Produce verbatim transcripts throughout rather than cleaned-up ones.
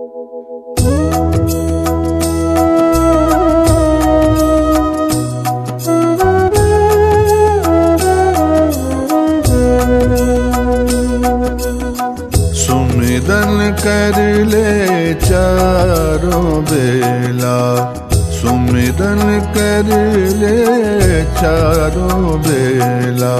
सुमिरन कर ले चारों बेला, सुमिरन कर ले चारों बेला,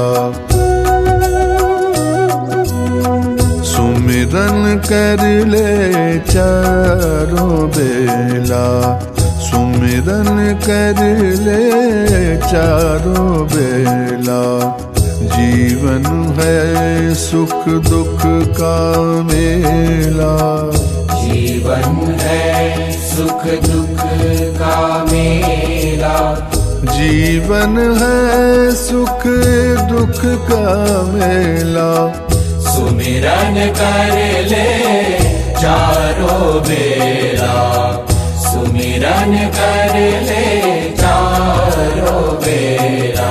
सुमिरन कर ले चारों बेला, सुमिरन कर ले चारों बेला। जीवन है सुख दुख का मेला, जीवन है सुख दुख का मेला, जीवन है सुख दुख का मेला। सुमिरन कर ले चारों बेला, सुमिरन कर ले चारों बेला।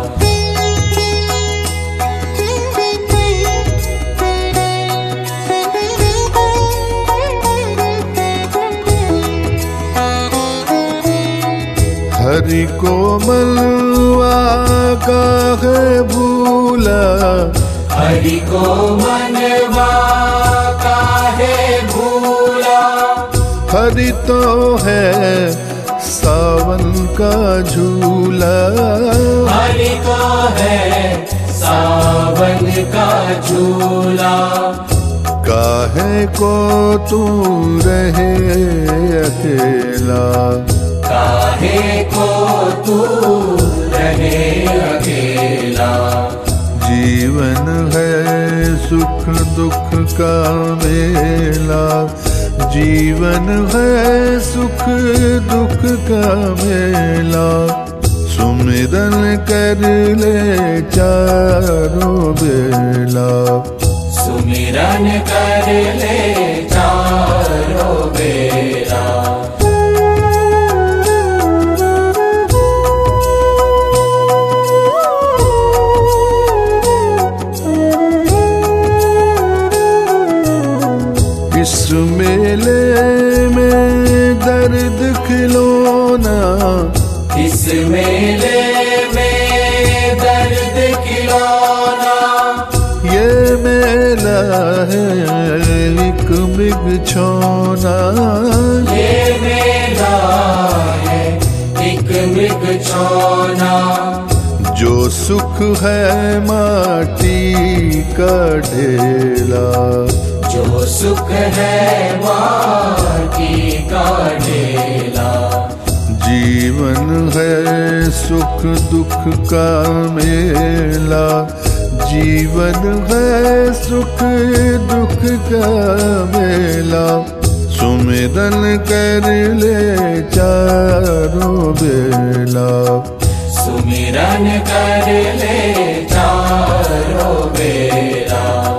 हरि को मनवा का है भूला, हरि को मनवा का है भूला, हरि तो है सावन का झूला, हरि को है सावन का झूला। काहे को तू रहे अकेला, काहे को तू रहे अकेला। जीवन है सुख दुख का मेला, जीवन है सुख दुख का मेला। सुमिरन कर ले चारों बेला, सुमिरन कर ले चारों बेला। इस मेले में दर्द खिलौना, इस मेले में दर्द खिलौना। ये मेला है एक मृग छौना, ये मेला है एक मृग छौना। जो सुख है माटी का ढेला, जो सुख है माटी का ढेला। जीवन है सुख दुख का मेला, जीवन है सुख दुख का मेला। सुमिरन कर ले चारों बेला, सुमिरन कर ले चारों बेला।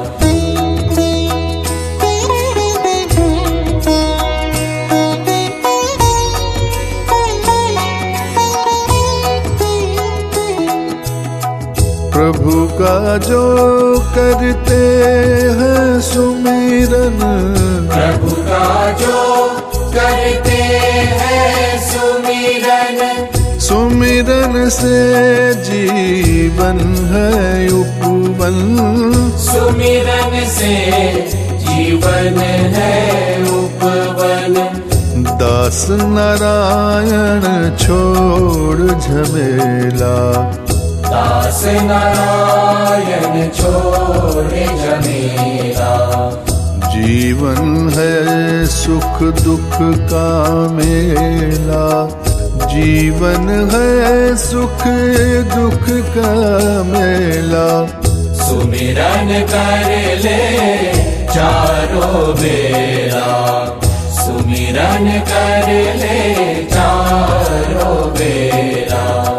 प्रभु का जो करते हैं सुमिरन, प्रभु का जो करते हैं सुमिरन। सुमिरन से जीवन है उपवन, सुमिरन से जीवन है उपवन। दास नारायण छोड़ झमेला, दास नारायण छोड़े झमेला। जीवन है सुख दुख का मेला, जीवन है सुख दुख का मेला। सुमिरन कर ले चारों बेला, सुमिरन कर ले चारों बेला।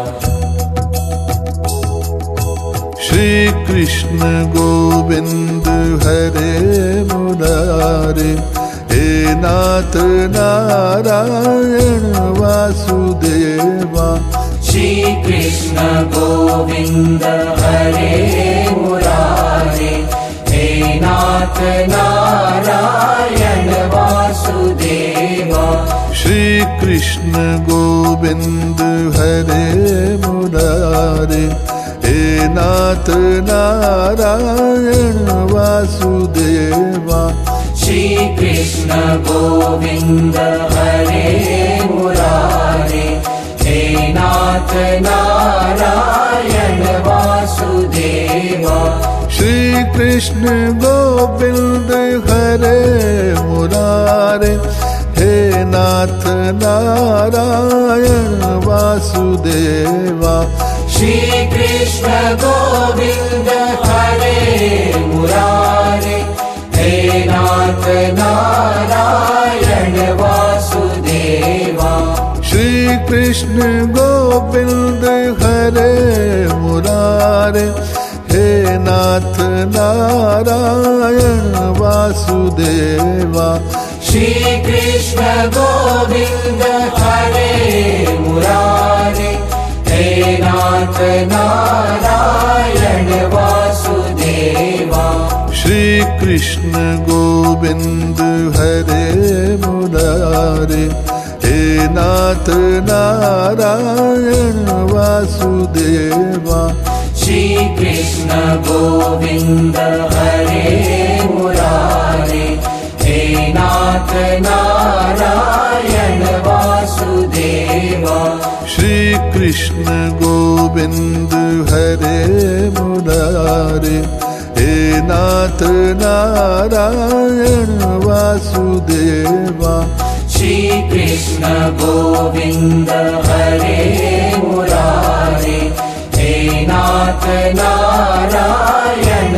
श्री कृष्ण गोविंद हरे मुरारे, हे नाथ नारायण वासुदेवा। श्री कृष्ण गोविंद हरे मुरारे, हे नाथ नारायण वासुदेवा। कृष्ण गोविंद हरे मुरारे, हे नाथ नारायण वासुदेवा। श्री कृष्ण गोविंद हरे मुरारे, हे नाथ नारायण वासुदेवा। श्री कृष्ण गोविंद हरे मुरारे, हे नाथ नारायण वासुदेवा। श्री कृष्ण गोविंद हरे मुरारे, हे नाथ नारायण वासुदेवा। श्री कृष्ण गोविंद हरे मुरारे, हे नाथ नारायण वासुदेवा। श्री कृष्ण गोविंद हरे मुरारे, हे नाथ नारायण वासुदेवा। श्री कृष्ण गोविंद हरे मुरारे, हे नाथ नारायण वासुदेवा। श्री कृष्ण गोविंद हरे मुरारे, हे नाथ नारायण वासुदेवा। श्री कृष्ण गोविंद हरे मुरारे, हे नाथ नारायण वासुदेवा। श्री कृष्ण गोविंद हरे मुरारे, हे नाथ नारायण